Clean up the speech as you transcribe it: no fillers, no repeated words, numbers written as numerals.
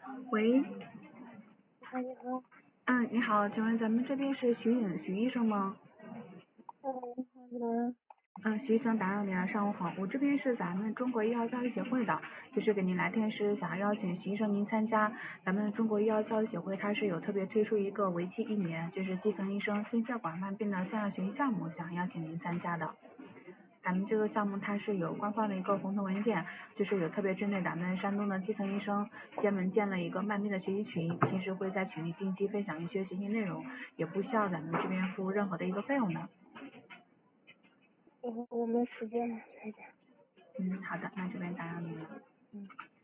喂， 哎，你好。 你好，请问咱们这边是徐医生吗？ 你好，你好。 徐医生打扰您了，上午好，我这边是咱们中国医药教育协会的，就是给您来电是想要邀请徐医生您参加咱们中国医药教育协会，它是有特别推出一个为期1年，就是基层医生心血管慢病的线上学习项目，想邀请您参加的。咱们这个项目它是有官方的一个红头文件，就是有特别针对咱们山东的基层医生专门建了一个慢病的学习群，平时会在群里定期分享一些学习内容，也不需要咱们这边付任何的一个费用的。 我没时间了，再见。 好的，那这边打扰您了。